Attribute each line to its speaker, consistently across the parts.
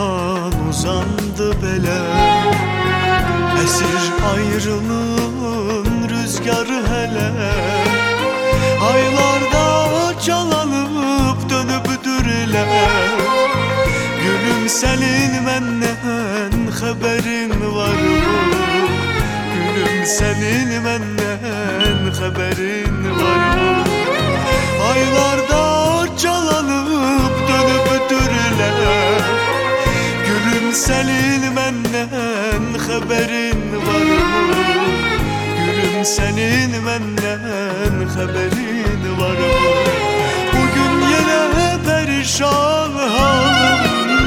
Speaker 1: yaman uzandı bele. Esir ayrılığın rüzgarı hele. Aylarda çalanıp dönüp dürüle. Gülüm senin menden haberin var mı? Gülüm senin menden haberin var mı? Aylarda çalanıp dönüp dürüle. Gülüm senin menden haberin var mı? Gülüm senin menden haberin var mı? Bugün yine perişan halim.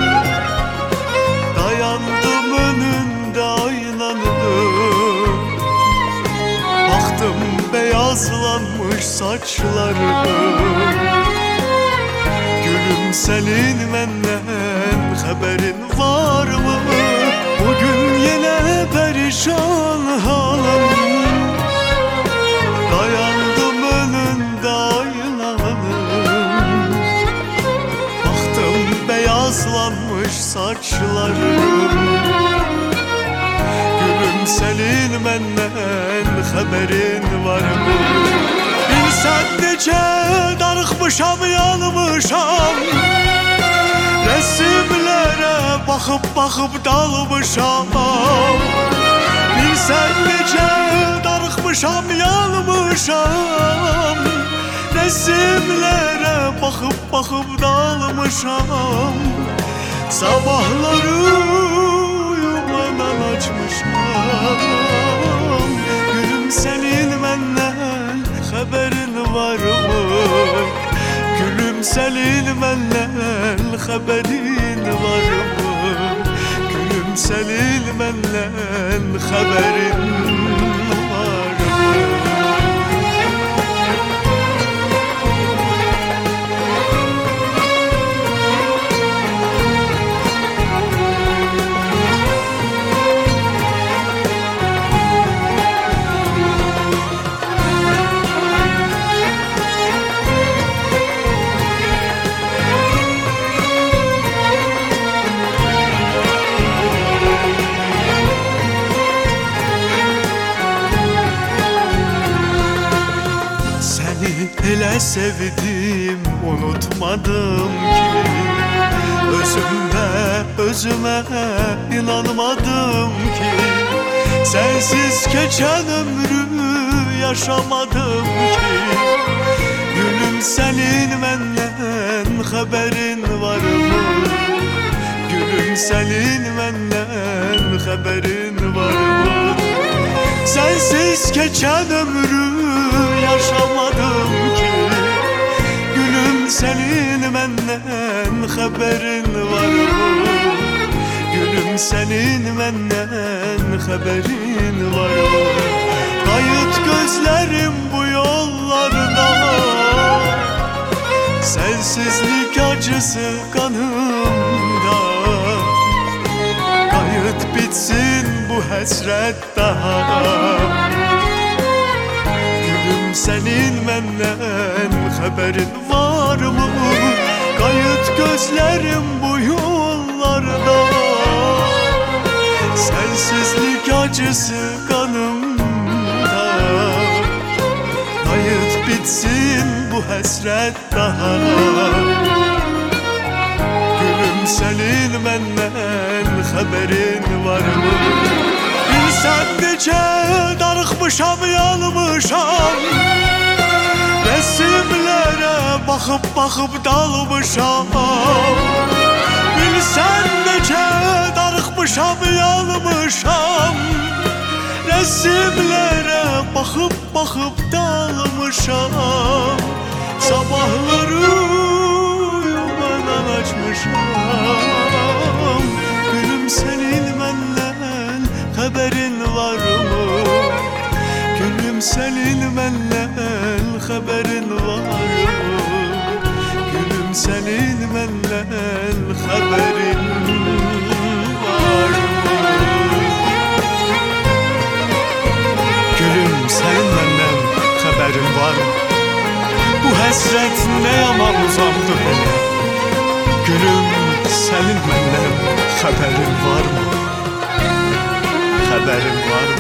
Speaker 1: Dayandım önünde aynanın. Baktım beyazlanmış saçlarım. Gülüm senin menden haberin var mı? Bugün yine perişan halim. Dayandım önünde aynanın. Baktım beyazlanmış saçlarım. Gülüm senin menden haberin var mı? Bilsen nece darıkmışam yanmışam. Resimlere bakıp bakıp dalmışam. Bilsen nece darıkmışam yanmışam. Resimlere bakıp bakıp dalmışam. Sabahları uyumadan açmışam. Gülüm senin menden haberin var mı? Gülüm senin menden haberin var mı? Gülüm senin menden haberin var mı? Hele sevdim unutmadım ki. Özüme inanmadım ki. Sensiz geçen ömrümü yaşamadım ki. Gülüm senin menden haberin var mı? Gülüm senin menden haberin var mı? Sensiz geçen ömrümü yaşamadım ki. Gülüm senin menden haberin var mı? Gülüm senin menden haberin var mı? Kayıt gözlerim bu yollarda. Sensizlik acısı kanımda. Kayıt bitsin bu hasret daha. Gülüm senin menden haberin var mı? Kayıt gözlerim bu yollarda. Sensizlik acısı kanımda. Kayıt bitsin bu hasret daha. Gülüm senin menden haberin var mı? Bilsen nece darıkmışam yanmışam. Resimlere bakıp bakıp dalmışam. Bilsen nece darıkmışam yanmışam. Resimlere bakıp bakıp dalmışam. Sabahları uyumadan açmışam. Gülüm senin menden haberin var mı? Gülüm senin menden haberin var mı? Gülüm senin menden haberin var mı? Gülüm senin menden haberin var mı? Bu hasret ne yaman uzandı beni. Gülüm senin menden haberin var mı? Haberin var mı?